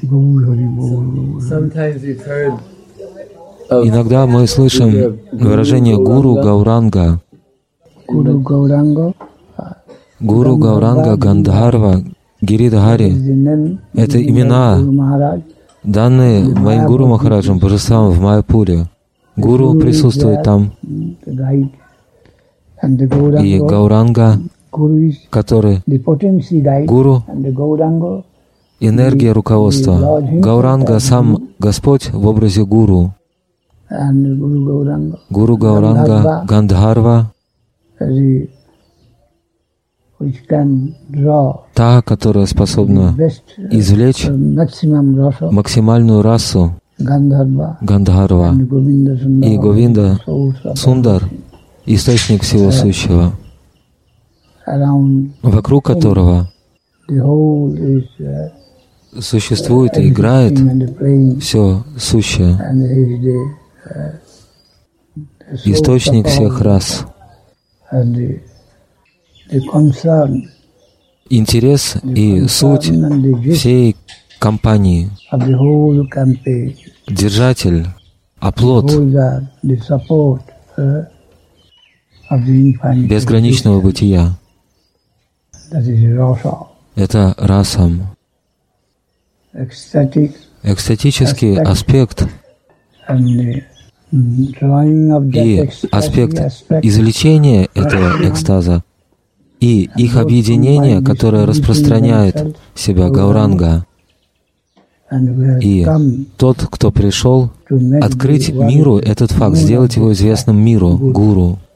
Иногда мы слышим выражение «Гуру Гауранга». Гуру Гауранга, Гандхарва, Гиридхари — это имена, данные моим Гуру Махараджем, божествам в Майяпуре. Гуру присутствует там, и Гауранга, который Гуру, энергия руководства. Гауранга — сам Господь в образе Гуру. Гуру Гауранга, Гандхарва, та, которая способна извлечь максимальную расу Гандхарва, и Говинда Сундар, источник всего сущего, вокруг которого существует и играет все сущее, источник всех рас. Интерес и суть всей компании, держатель, оплот безграничного бытия — это расам. Экстатический аспект и аспект извлечения этого экстаза и их объединение, которое распространяет себя Гауранга. И тот, кто пришел открыть миру этот факт, сделать его известным миру, Гуру.